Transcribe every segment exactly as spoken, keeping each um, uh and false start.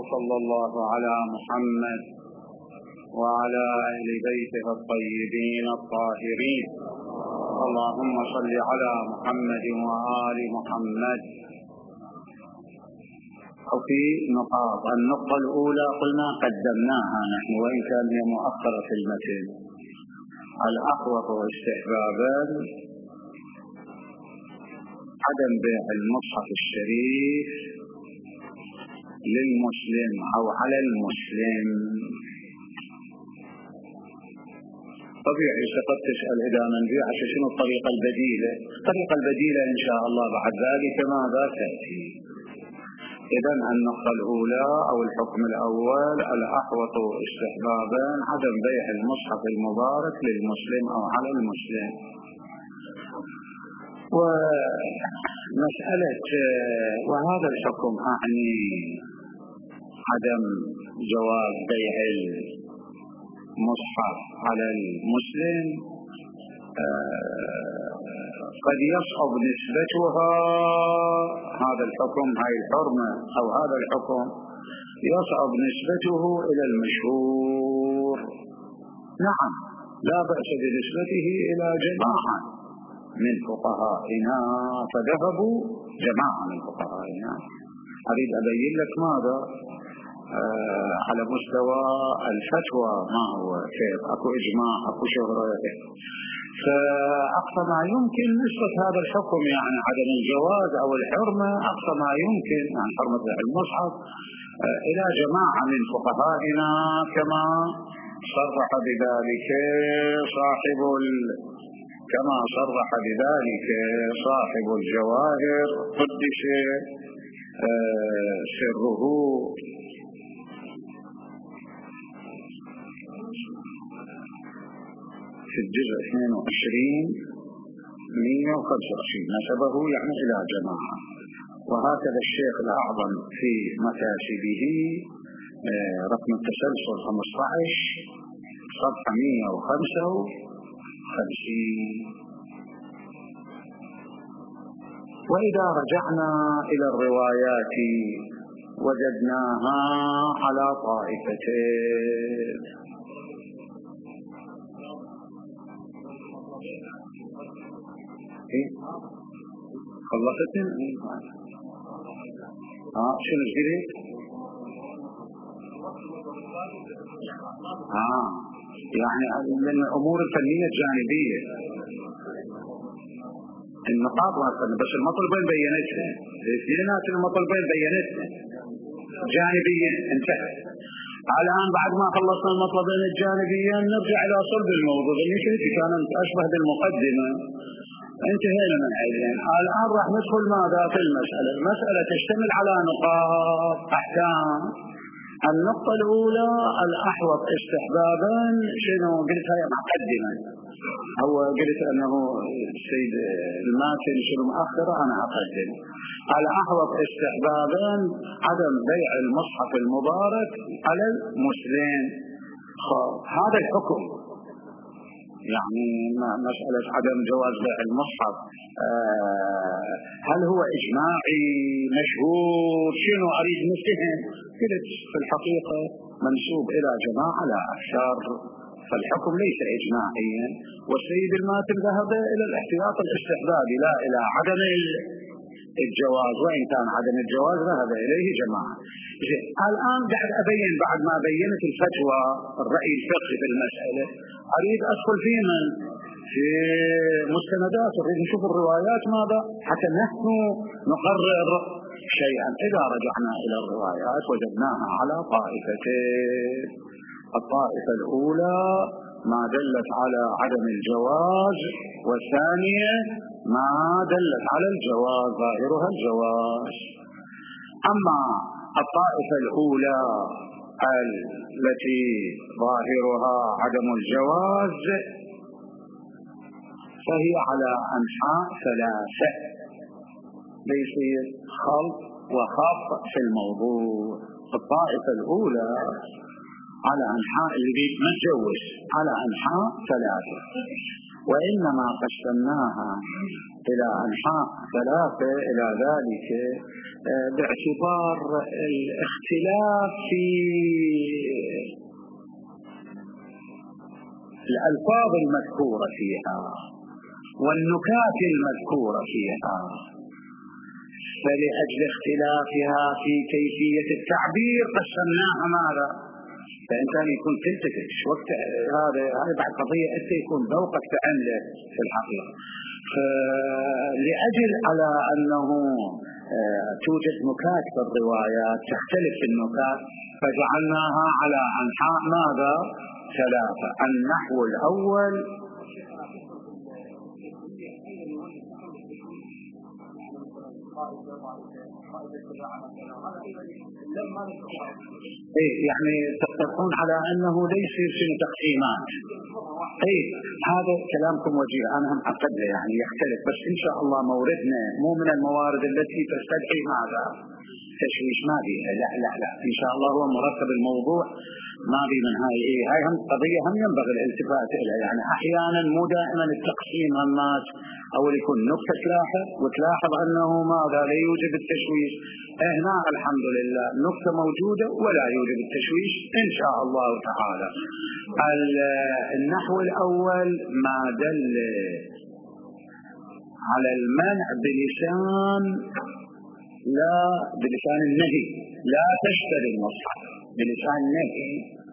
وصلى الله على محمد وعلى أهل بيته الطيبين الطاهرين. اللهم صل على محمد وآل محمد. وفي نقاط النقطة الأولى قلنا قدمناها نحن وإن كان هي مؤخرة في المتن. الأحوط استحبابا عدم بيع المصحف الشريف للمسلم أو على المسلم. طبيعي قد تسأل إذا من بيع شنو الطريقة البديلة؟ الطريقة البديلة إن شاء الله بعد ذلك ماذا تأتي. إذن النقطة الأولى أو الحكم الأول الأحوط استحبابا عدم بيع المصحف المبارك للمسلم أو على المسلم. ومسألة وهذا الحكم أعني عدم جواز بيع المصحف على المسلم قد يصعب نسبتها. هذا الحكم هاي الحرمة أو هذا الحكم يصعب نسبته إلى المشهور. نعم لا بأس بنسبته إلى جماعة من فقهائنا، فذهبوا جماعة من فقهائنا. أريد أبين لك ماذا آه على مستوى الفتوى ما هو كيف أكو إجماع أكو شهرة. فأقصى ما يمكن نسبة هذا الحكم يعني عدم الجواز أو الحرمة أقصى ما يمكن يعني حرمة المصحف آه إلى جماعة من فقهائنا كما صرح بذلك صاحب ال كما صرح بذلك صاحب الجواهر قدس آه سره. في الجزء اثنين وعشرين مئة وخمسة وعشرين نسبه يعني إلى جماعة. وهكذا الشيخ الأعظم في مكاسبه رقم التسلسل خمسة عشر صفحة مئة وخمسة وخمسين. وإذا رجعنا إلى الروايات وجدناها على طائفتين. خلصتن اه شنو جريت اه يعني من الامور الفنيه الجانبيه النقاط مثلا بس المطلبين بينتها الاثنينات المطلبين بينتها جانبيا انتهى. الان بعد ما خلصنا المطلبين الجانبيين نرجع الى صلب الموضوع اللي كانت اشبه بالمقدمه. انتهينا من حيثين. الآن راح ندخل ماذا في المسألة. المسألة تشتمل على نقاط أحكام. النقطة الأولى الأحوط استحبابا شنو قلتها يا مقدما. هو قلت أنه السيد الماتن شنو مؤخرة أنا أقدم. الأحوط استحبابا عدم بيع المصحف المبارك على المسلم. هذا الحكم يعني مسألة عدم جواز بيع المصحف آه هل هو إجماعي مشهور شنو أريد نفتهم. قلت في الحقيقة منسوب إلى جماعة لا أكثر، فالحكم ليس إجماعيا. والسيد الماتن ذهب إلى الاحتياط الاستحبابي لا إلى عدم الجواز، وإن كان عدم الجواز ذهب إليه جماعة. الآن قاعد أبين بعد ما بينت الفتوى الرأي الفقهي في المسألة أريد أدخل في من في مستندات. أريد نشوف الروايات ماذا حتى نحن نقرر شيئا. إذا رجعنا إلى الروايات وجدناها على طائفتين. الطائفة الأولى ما دلت على عدم الجواز، والثانية ما دلت على الجواز ظاهرها الجواز. أما الطائفة الأولى التي ظاهرها عدم الجواز فهي على أنحاء ثلاثة بيصير خلط وخط في الموضوع. الطائفة الأولى على أنحاء اللي ما تجوز على أنحاء ثلاثة، وإنما قسمناها إلى أنحاء ثلاثة إلى ذلك باعتبار الاختلاف في الألفاظ المذكورة فيها والنكات المذكورة فيها، فلأجل اختلافها في كيفية التعبير قسمناها ماذا؟ فإن كان يكون تلتفت وقت هذا هذا بعد قضية أنت يكون ذوقك تعمله في الحقيقة. لأجل على أنه توجد نكات في الروايات تختلف النكات، فجعلناها على أنحاء ماذا؟ ثلاثة. النحو الأول إيه يعني تتفقون على أنه ليس في تقسيمات. إيه هذا كلامكم وجيه، أنا هم أقد يعني يختلف، بس إن شاء الله موردنا مو من الموارد التي تستدعي ماذا؟ تشويش ما بيها، لا لا لا إن شاء الله هو مرتب الموضوع ما بي من هاي. إيه هاي هم قضية هم ينبغي الالتفات إليها، يعني أحيانا مو دائما التقسيم همات أول يكون نقطة تلاحظ وتلاحظ أنه ماذا لا يوجد التشويش. هنا الحمد لله نقطة موجودة ولا يوجد التشويش إن شاء الله تعالى. النحو الأول ما دل على المنع بلسان لا بلسان النهي، لا تشتري المصحف بلسان النهي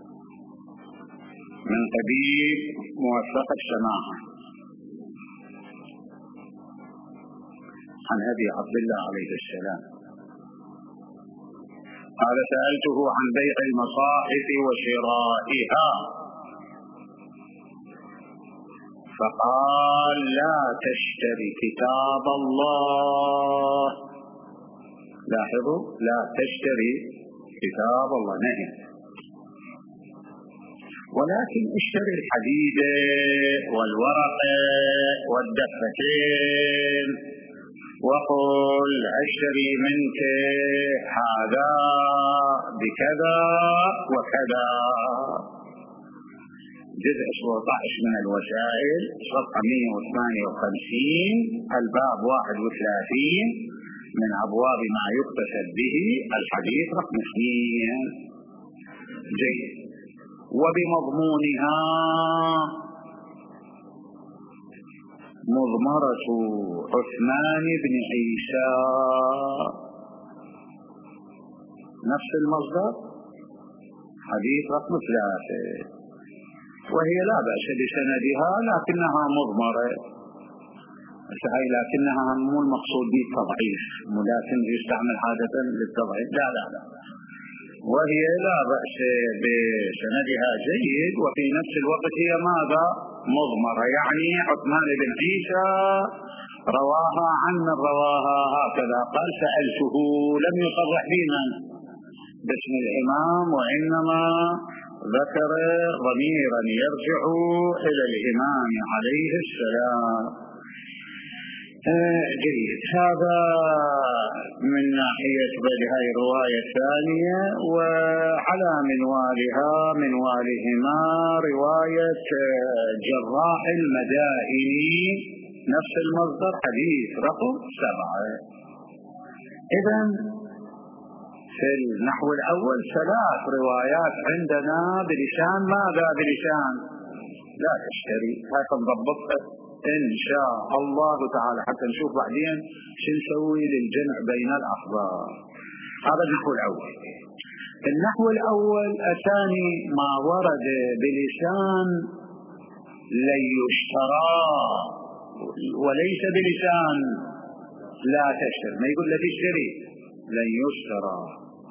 من قبيل موثقة السماعة عن أبي عبد الله عليه السلام قال سألته عن بيع المصاحف وشرائها فقال لا تشتري كتاب الله. لاحظوا لا تشتري كتاب الله نهي، ولكن اشتري الحديد والورق والدفتين وقل اشتري منك هذا بكذا وكذا. جزء سبعة عشر من الوسائل صفحة مئة وثمانية وخمسين الباب واحد وثلاثين من أبواب ما يقتصد به الحديث رقم اثنين. جيد. وبمضمونها مضمرة عثمان بن عيسى نفس المصدر حديث رقم ثلاثة، وهي لا بأس بسندها لكنها مضمرة. هاي لكنها مو المقصود به التضعيف، لكن يستعمل حاجة للتضعيف، لا لا لا وهي لا بأس بسندها جيد، وفي نفس الوقت هي ماذا؟ مضمرة، يعني عثمان بن عيسى رواها عن من رواها هكذا قال سألته، لم يصرح بنا باسم الإمام وإنما ذكر ضميرا يرجع إلى الإمام عليه السلام. جيد. هذا من ناحية هذه الرواية الثانية. وعلى منوالها منوالهما رواية جراح المدائني نفس المصدر حديث رقم سبعة. إذن في النحو الأول ثلاث روايات عندنا بلسان ماذا؟ بلسان لا تشتري. هذا نضبطها إن شاء الله تعالى حتى نشوف بعدين شو نسوي للجمع بين الأخبار. هذا النحو الأول. النحو الأول الثاني ما ورد بلسان لن يشترى وليس بلسان لا تشتري، ما يقول لا تشتري لن يشترى.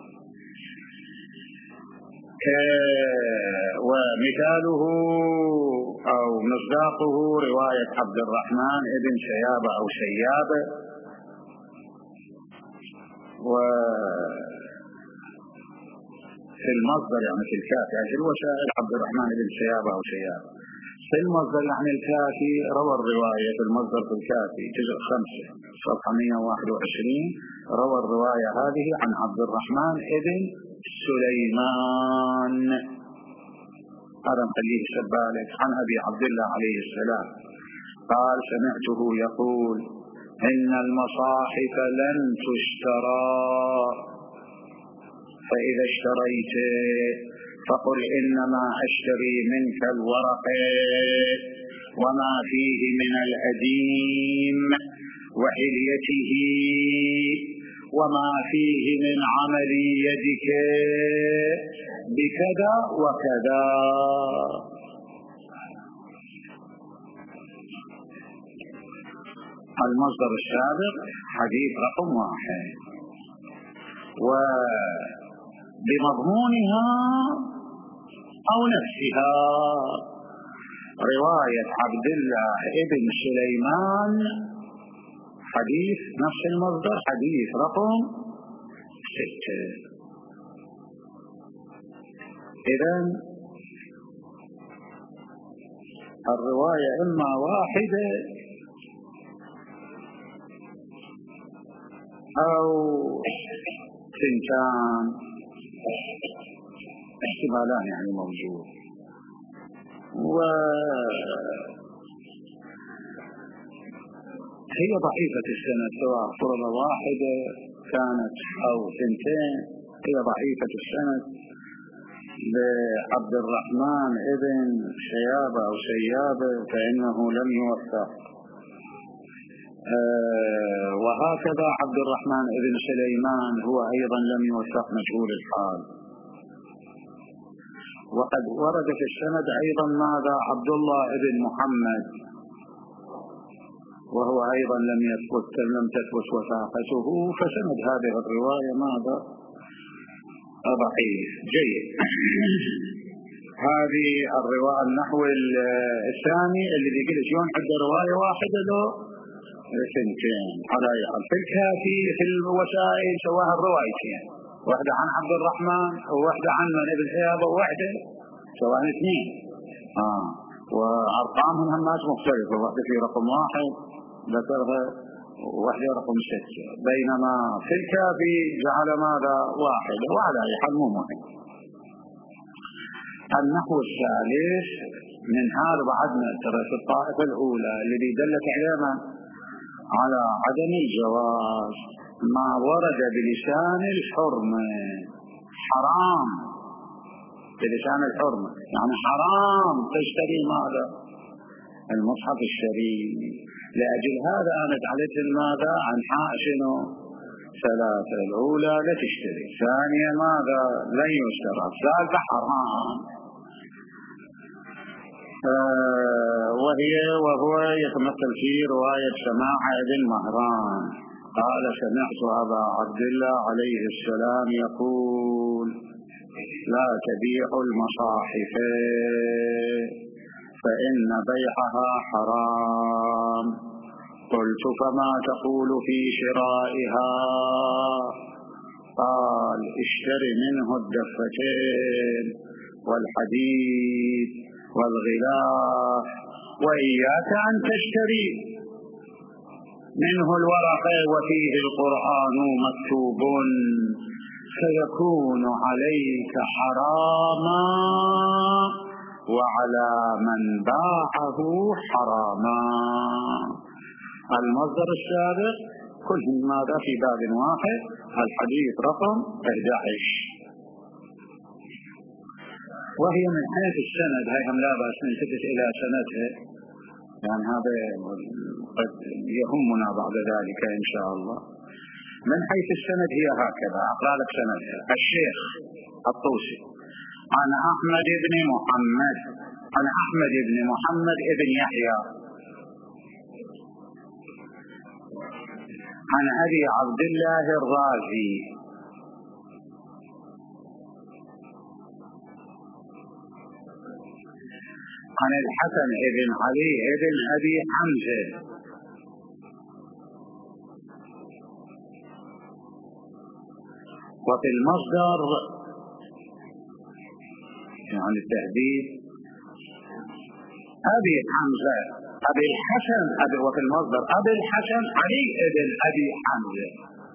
ومثاله أو مصداقه رواية عبد الرحمن ابن شيابة أو شيابة، وفي المصدر يعني في الكافي يعني في الوسائل عبد الرحمن ابن شيابة أو شيابة، في المصدر يعني الكافي روى الرواية في المصدر في الكافي جزء خمسة صفحة مئة وواحد وعشرين روى الرواية هذه عن عبد الرحمن ابن سليمان هذا نخليه سبالك عن أبي عبد الله عليه السلام قال سمعته يقول إن المصاحف لن تشترى، فإذا اشتريت فقل إنما أشتري منك الورق وما فيه من الأديم وحليته وما فيه من عمل يدك بكذا وكذا. المصدر السابق حديث رقم واحد، وبمضمونها أو نفسها رواية عبد الله ابن سليمان حديث نفس المصدر حديث رقم ستة. إذن الرواية إما واحدة أو ثنتان، احتمالان يعني موجود. وهي ضعيفة السند سواء فرض واحدة كانت أو ثنتين، هي ضعيفة السند لعبد الرحمن ابن شيابة أو شيابة فإنه لم يوثق. آه وهكذا عبد الرحمن ابن سليمان هو أيضا لم يوثق مجهول الحال. وقد ورد في السند أيضا ماذا عبد الله ابن محمد، وهو أيضا لم يثبت لم تثبت وثاقته، فسند هذه الرواية ماذا ضعيف. جيد. هذه الرواية النحو الثاني الذي يقول شلون عنده رواية واحدة له سنتين على يقل. في الكافي في الوسائل سواها الروايتين، واحدة عن عبد الرحمن وواحدة عن من ابن شيابة وواحدة سواء اثنين آه. وأرقامهم همات مختلفة، واحدة في رقم واحد ذكرها وواحدة رقم ستة، بينما في الكافي جعل ماذا واحد، وعلى أي حال مو مهم. النحو الثالث من هذا بعدنا ترى في الطائفة الأولى الذي دلت علينا على عدم الجواز ما ورد بلسان الحرمة حرام، بلسان الحرمة يعني حرام تشتري ماذا المصحف الشريف. لأجل هذا أنا جعلت ماذا عن حاشنه ثلاثة، الأولى لا تشتري، ثانيا ماذا لن يشترى، ثالثة حرام. آه وهي وهو يتمثل في رواية سماع ابن مهران قال سمعت أبا عبد الله عليه السلام يقول لا تبيع المصاحف فإن بيعها حرام. قلت فما تقول في شرائها؟ قال اشتر منه الدفتين والحديد والغلاف، وإياك أن تشتري منه الورق وفيه القرآن مكتوب فيكون عليك حراما وعلى من باعه حراما. المصدر السابق كل ماذا في باب واحد، الحديث رقم أحد عشر. وهي من حيث السند هاي هم لا بأس نلتفت إلى سندها، يعني هذا قد يهمنا بعد ذلك إن شاء الله. من حيث السند هي هكذا، أقرأ لك سندها. الشيخ الطوسي عن أحمد بن محمد عن أحمد بن محمد بن يحيى عن أبي عبد الله الرازي عن الحسن بن علي بن أبي حمزة وفي المصدر يعني التهديد أبي حمزة أبي الحسن أبي، وفي المصدر أبي الحسن علي بن أبي حمزة.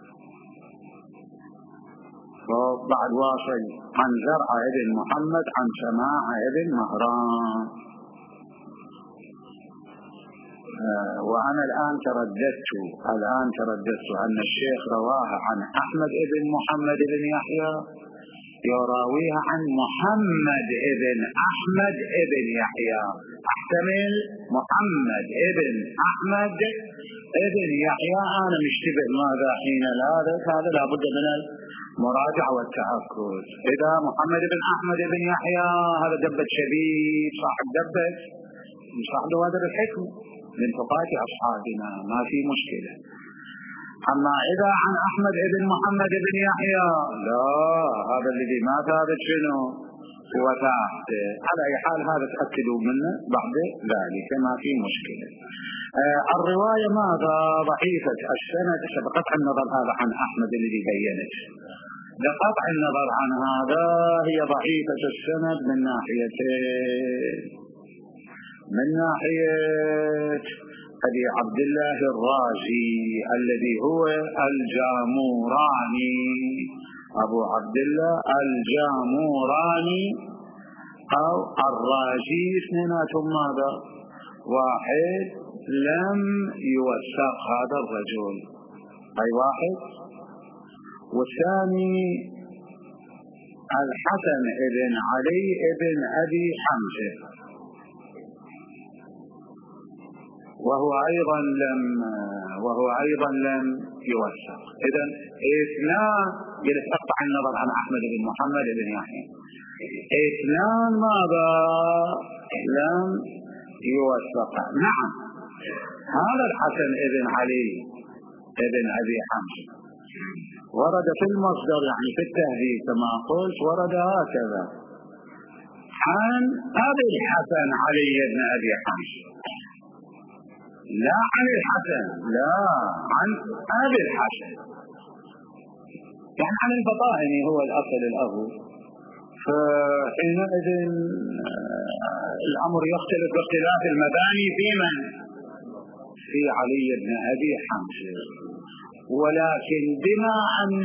وبعد واصل عن زرع بن محمد عن سماع بن مهران. وأنا الآن ترددت الآن ترددت أن الشيخ رواها عن أحمد ابن محمد بن يحيى، يراويها عن محمد ابن أحمد ابن يحيى. احتمل محمد ابن أحمد ابن يحيى، أنا مشتبه ماذا حين هذا هذا لابد من المراجعة والتأكد. إذا محمد بن أحمد بن يحيى هذا دبة شبيب صاحب دبة صاحب هذا الحكم من فقهاء أصحابنا، ما في مشكلة. أما إذا عن أحمد بن محمد بن يحيى لا، هذا الذي ما ثابت شنو هو ثابت. على أي حال هذا تأكدوا منه بعد ذلك، ما في مشكلة. آه الرواية ماذا ضعيفة السند بقطع النظر هذا عن أحمد الذي بينت، بقطع النظر عن هذا هي ضعيفة السند من ناحيتين. من ناحية أبي عبد الله الرازي الذي هو الجاموراني، أبو عبد الله الجاموراني أو الرازي، اثنيناتهم ماذا؟ واحد لم يوثق هذا الرجل، أي واحد. والثاني الحسن ابن علي ابن أبي حمزة، وهو أيضا لم وهو أيضا لم يوثق. إذن اثنان يتقطع النظر عن أحمد بن محمد بن يحيى، اثنان ماذا؟ لم يوثق. نعم، هذا الحسن ابن علي ابن أبي حمزة ورد في المصدر يعني في التهذيب كما قلت، ورد هكذا عن أبي الحسن علي بن أبي حمزة، لا عن الحسن، لا عن أبي الحسن، يعني عن البطائني هو الأصل الأول. فحينئذ الأمر يختلف باختلاف المباني في من؟ في علي بن أبي حمزة. ولكن بما أن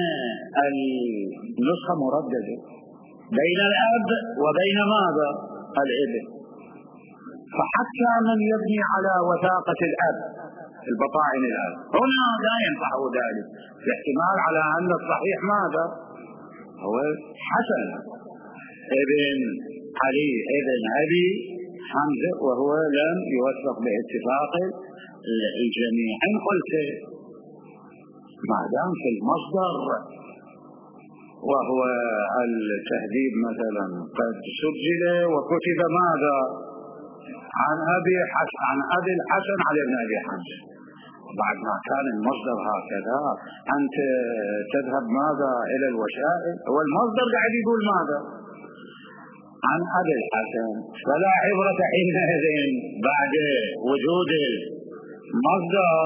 النسخة مرددة بين الأب وبين ماذا؟ الابن، فحتى من يبني على وثاقة الأب البطائن الأب هنا لا ينفعه ذلك، الاحتمال على أن الصحيح ماذا؟ هو حسن ابن علي ابن أبي حمزة، وهو لم يوثق باتفاق الجميع. إن قلت ما دام في المصدر وهو التهذيب مثلا قد سجل وكتب ماذا؟ عن أبي حسن عن أبي الحسن علي بن أبي حمزة، بعد ما كان المصدر هكذا أنت تذهب ماذا إلى الوسائل؟ هو المصدر قاعد يقول ماذا؟ عن أبي الحسن، فلا عبرة حينئذ بعد وجود المصدر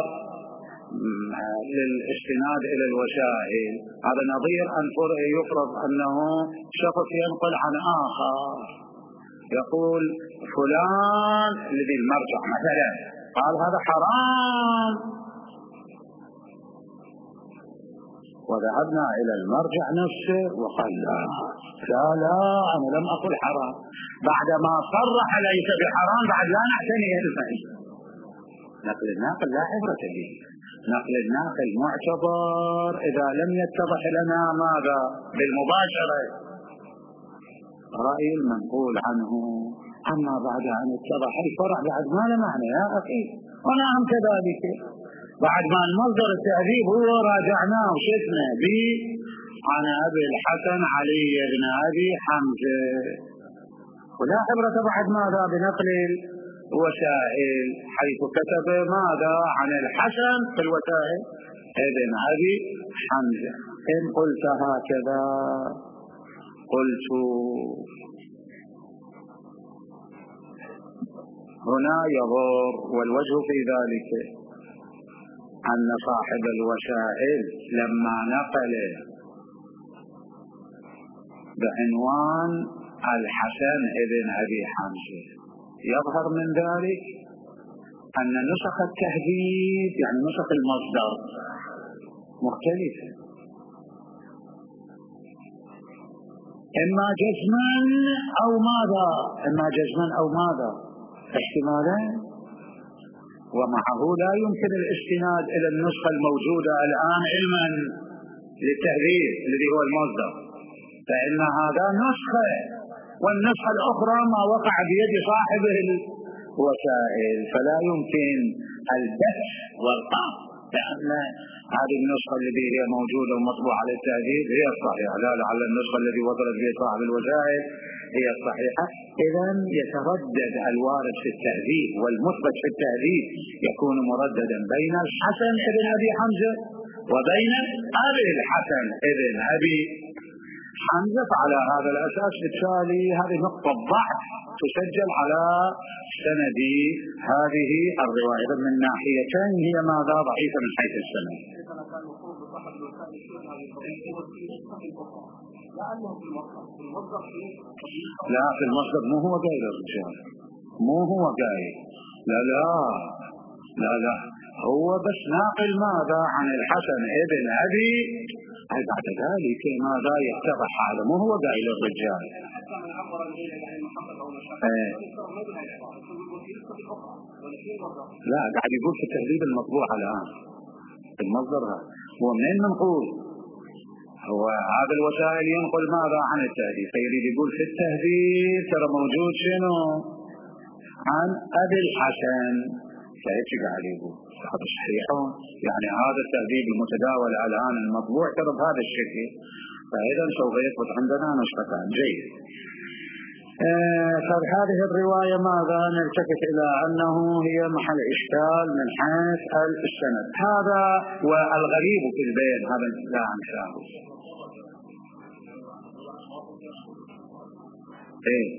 للاستناد إلى الوسائل. هذا نظير أن يفرض أنه شخص ينقل عن آخر يقول فلان الذي المرجع مثلا قال هذا حرام، وذهبنا إلى المرجع نفسه وقال لا لا لا أنا لم أقل حرام، بعدما صرح ليس بحرام بعد لا نعتني الفائدة. نقل الناقل لا عبرة به، نقل الناقل معتبر إذا لم يتضح لنا ماذا بالمباشرة رأي المنقول عنه، أما بعد أن اتضح الفرع بعد ما له معنى يا أخي. ونعم كذلك بعد ما المصدر التهذيب هو راجعناه وشفنا به عن أبي الحسن علي بن أبي حمزة، ولا عبرة بعد ماذا بنقل الوسائل حيث كتب ماذا عن الحسن في الوسائل ابن أبي حمزة. إن قلت هكذا قلت هنا يضر، والوجه في ذلك أن صاحب الوسائل لما نقل بعنوان الحسن ابن أبي حمزة يظهر من ذلك أن نسخ التهذيب يعني نسخ المصدر مختلفة، إما جزما أو ماذا، إما جزما أو ماذا احتمالين. ومعه لا يمكن الاستناد إلى النسخة الموجودة الآن علما للتهذيب الذي هو المصدر، فإن هذا نسخة، والنسخة الأخرى ما وقع بيد صاحبه الوسائل، فلا يمكن البث والقطع، لأن هذه النسخة التي هي موجودة ومطبوعة على التهذيب هي الصحيحة، لا لعل النسخة التي وصلت بها صاحب الوسائل هي الصحيحة. إذن يتردد الوارد في التهذيب والمثبت في التهذيب يكون مرددا بين الحسن ابن أبي حمزة وبين أبي الحسن ابن أبي حمزة. فعلى هذا الأساس بالتالي هذه نقطة ضعف تسجل على سند هذه الرواية من ناحيتين، هي ماذا ضعيفة من حيث السند. لا في المصدر مو هو قايل الرجال، مو هو قايل، لا لا لا لا هو بس ناقل ماذا عن الحسن ابن أبي، بعد ذلك ماذا يتضح هذا، مو هو قايل الرجال. ايه. لا قاعد يقول في التهذيب المطبوع الآن في المصدر، هو منين منقول؟ هو هذا الوسائل ينقل ماذا عن التهذيب، فيريد يقول في التهذيب ترى موجود شنو عن أبي الحسن، فهيك قاعد يقول هذا صحيح، يعني هذا التهذيب المتداول الآن المطبوع ترى بهذا الشكل، فإذا سوف يثبت عندنا نسختان. جيد. آه هذه الرواية ماذا نلتفت إلى أنه هي محل إشكال من حيث السند، هذا والغريب في البين هذا لا أنساه. إيه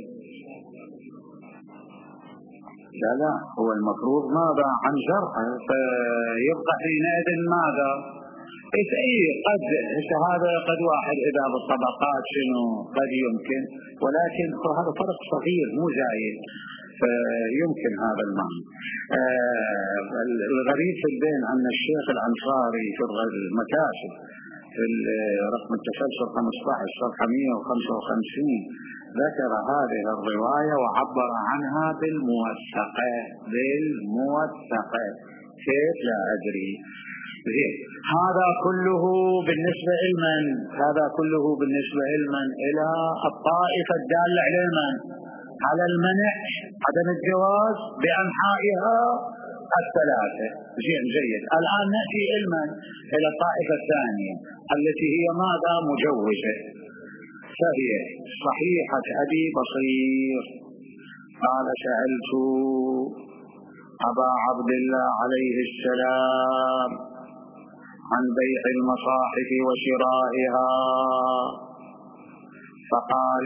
لا لا هو المفروض ماذا عن جرح، فيبقى حينئذ ماذا اي قد هذا قد واحد اذا بالطبقات شنو قد يمكن، ولكن هذا فرق صغير مو زايد، فيمكن هذا المعنى. آه الغريب في البين ان الشيخ الأنصاري في المكاسب في رقم التسلسل خمسة عشر صفحة مئة وخمسة وخمسين ذكر هذه الرواية وعبر عنها بالموثقة، بالموثقة كيف لا أدري. زين هذا كله بالنسبة علما، هذا كله بالنسبة علما إلى الطائفة الدالة على من؟ على المنع عدم الجواز بأنحائها الثلاثة. زين جيد. الآن نأتي علما إلى الطائفة الثانية التي هي ماذا؟ مجوزة، فهي صحيحة أبي بصير قال سألت أبا عبد الله عليه السلام عن بيع المصاحف وشرائها، فقال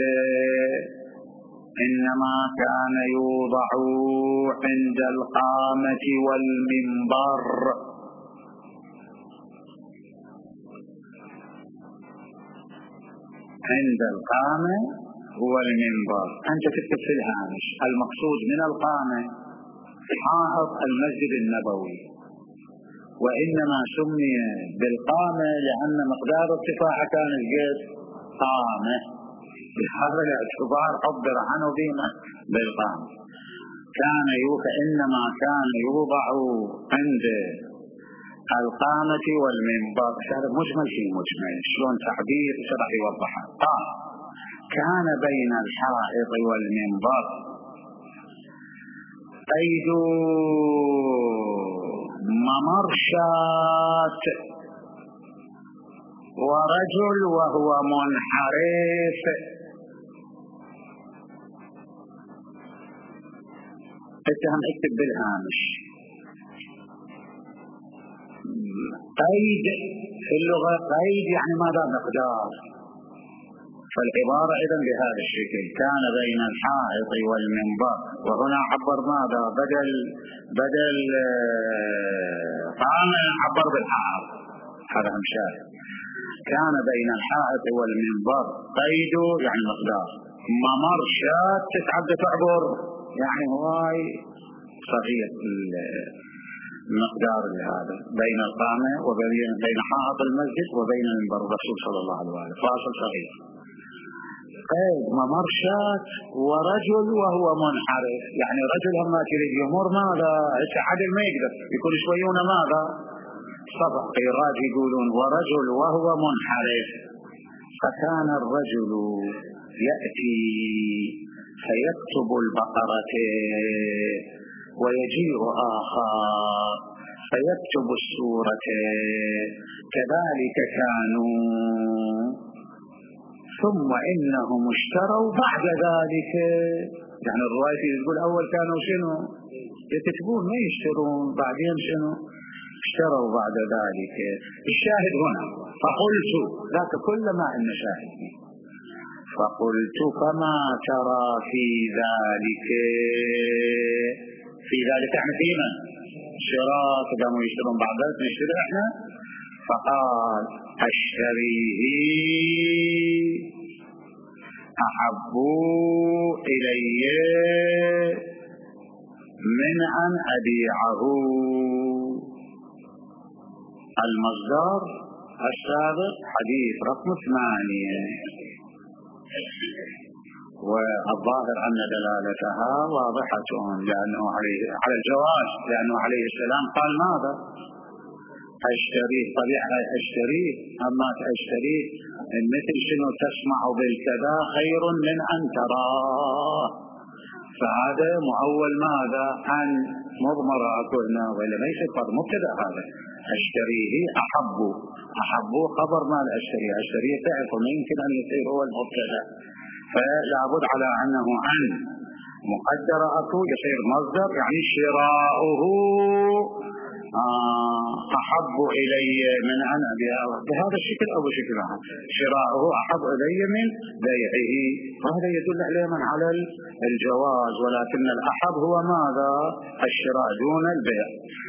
إنما كان يوضع عند القامة والمنبر. عند القامة هو المنبر، أنت تكتب في الهامش المقصود من القامة حائط المسجد النبوي، وإنما سمي بالقامة لأن مقدار ارتفاعه كان الجد قامة، بهذا الاعتبار عبر عنه بما بالقامة. كان يوضع إنما كان يوضع عند القامة والمنبر، هذا مجمل في مجمل، شلون تعبير شرح يوضحها. قال كان بين الحائط والمنبر قيد ممرشات ورجل وهو منحرف. اتهم اكتب بالهامش قيد، في اللغة قيد يعني ماذا؟ مقدار، فالعبارة إذن بهذا الشكل كان بين الحائط والمنبر، وهنا عبر ماذا؟ بدل بدل قام عبر بالحائط، هذا همشاه. كان بين الحائط والمنبر قيد يعني مقدار، ممرشات تتعدى تعبر يعني هواي صغير المقدار هذا، بين القامة وبين بين حائط المسجد وبين المنبر الرسول صلى الله عليه وسلم فاصل صغير. قيد ممرشات ورجل وهو منحرف، يعني رجل هم يريد يمر ماذا عدل ما يقدر يكون شويون ماذا صبح قيراج يقولون ورجل وهو منحرف. فكان الرجل يأتي فيكتب البقرة ويجيء آخر فيكتب السورة، كذلك كانوا ثم إنهم اشتروا بعد ذلك. يعني الرواية يقول أول كانوا شنو يكتبون ما يشترون، بعدين شنو اشتروا بعد ذلك. الشاهد هنا فقلت ذاك كل ما إن شاهد فقلت فما ترى في ذلك، في ذلك يعني فيما شراء قاموا يشترون بعد ذلك نشتري احنا. فقال أشتريه أحب إلي من أن أبيعه. المصدر السابق حديث رقم ثمانية، والظاهر أن دلالتها واضحة لأنه عليه على الجواز، لأنه عليه السلام قال ماذا أشتريه. طبيعي أشتريه، أما أشتريه مثل شنو تسمع بالكذا خير من أن تراه، فهذا مؤول ماذا عن مضمرة أكلنا ولا ما يصير مبتدأ. هذا أشتريه أحب، أحب خبر ما الأشتري، أشتريه تعرف ممكن أن يصير هو المبتدأ، فلا بد على أنه عن مقدرة أكو يصير مصدر، يعني شراؤه أحب إلي من أن أبيعه بهذا الشكل أو بشكل آخر. شراؤه أحب إلي من بيعه، وهذا يدل علينا على الجواز، ولكن الأحب هو ماذا الشراء دون البيع.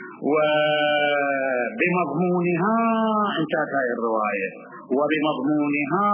وبمضمونها انتهت هذه الرواية، وبمضمونها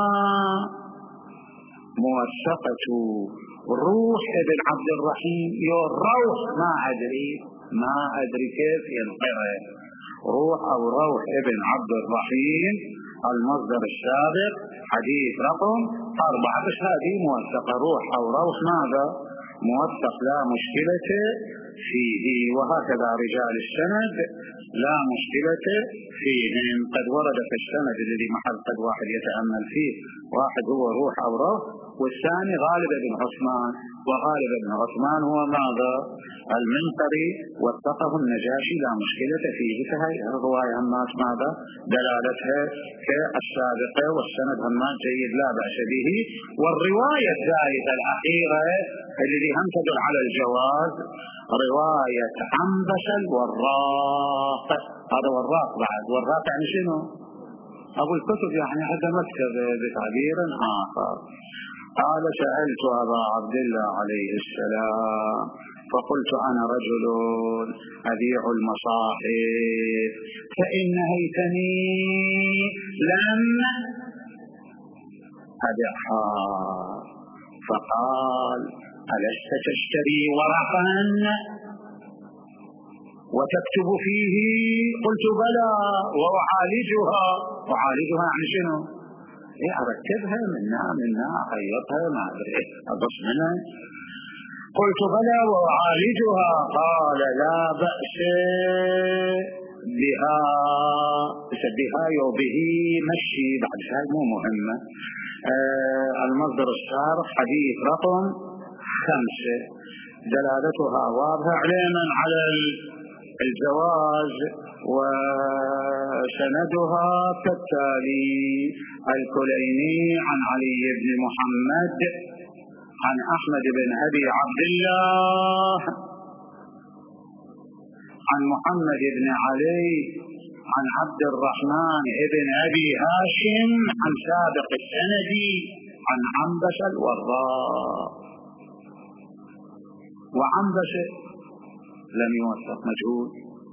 موثقة روح ابن عبد الرحيم. يو روح ما أدري ما أدري كيف ينقرأ روح أو روح ابن عبد الرحيم، المصدر السابق حديث رقم أربعة. بس هذه موثقة، روح أو روح ماذا موثق لا مشكلة فيه. وهكذا رجال السند لا مشكلة فيهم. قد ورد في السند الذي محل قد واحد يتأمل فيه، واحد هو روح أو روح، والثاني غالب بن عثمان، وغالب بن عثمان هو ماذا المنقري وثقه النجاشي لا مشكلة فيه. فهي الرواية همات ماذا دلالتها كالسابقة، والسند همات جيد لا بأس به. والرواية الثالثة الأخيرة الذي هم تدل على الجواز رواية عنبس الوراق. هذا وراق بعد، وراق يعني شنو أبو الكتب، يعني هذا مكتب بتعبير آخر. قال سألت أبا عبد الله عليه السلام فقلت أنا رجل أبيع المصاحف فإن هيتني لم أبيعها. فقال ألست تشتري ورقا وتكتب فيه؟ قلت بلى وأعالجها. أعالجها يعني شنو؟ إيه أركبها منها منها أخيطها ما أدري أبص منها. قلت بلى وأعالجها. قال لا بأس بها، بها وبه مشي بعد هاي مو مهمة. آه المصدر السابق حديث رقم خمسة دلالتها واضحة علما على الجواز، وسندها كالتالي: الكليني عن علي بن محمد عن أحمد بن أبي عبد الله عن محمد بن علي عن عبد الرحمن بن أبي هاشم عن سابق السند عن عنبس الوراق. وعنبس لم يوثق مجهول،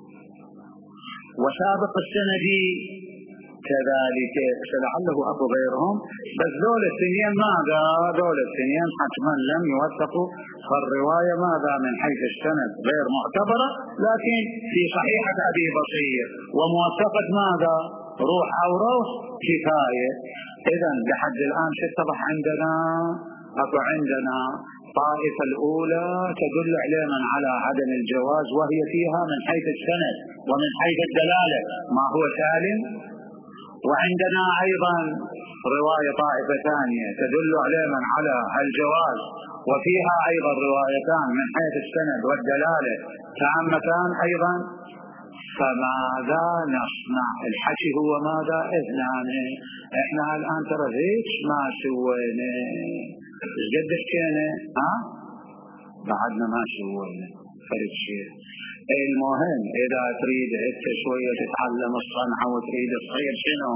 وسابق السند كذلك، فلعله أبو غيرهم، بس دول الثنين ماذا دول الثنين حتما لم يوثقوا. فالرواية ماذا من حيث السند غير معتبرة، لكن في صحيحة أبي بصير وموثقة ماذا روح أو روح كفاية. إذا لحد الآن اتضح عندنا أكو عندنا الطائفة الأولى تدل علينا على عدم الجواز، وهي فيها من حيث السند ومن حيث الدلالة ما هو سالم. وعندنا أيضا رواية طائفة ثانية تدل علينا على الجواز، وفيها أيضا روايتان من حيث السند والدلالة تامتان أيضا. فماذا نصنع؟ الحكي هو ماذا؟ اثنان. احنا الآن ترى هيك ما سوينا، قد حكينا ها بعدنا ما سوينا فرد شيء. المهم إذا تريد انت شوية تتعلم الصنعة وتريد تصير شنو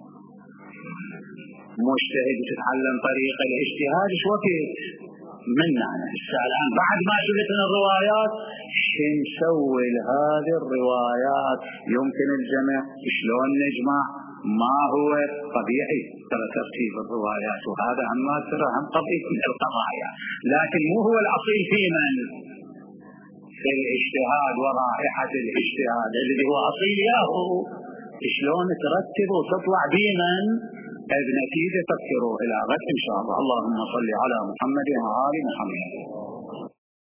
مجتهد وتتعلم طريقة الاجتهاد، شو وقت منا أنا هسه الآن بعد ما شفتنا الروايات شو نسوي لهذه الروايات؟ يمكن الجمع، شلون نجمع؟ ما هو طبيعي ترى ترتيب الروايات، وهذا عما ترى هم طبيعي من القضايا، لكن مو هو الأصيل في من؟ في الاجتهاد ورائحة الاجتهاد الذي هو أصيل ياهو. شلون ترتب وتطلع بمن بنتيجة؟ تفكروا إلى غد إن شاء الله. اللهم صل على محمد وآل محمد.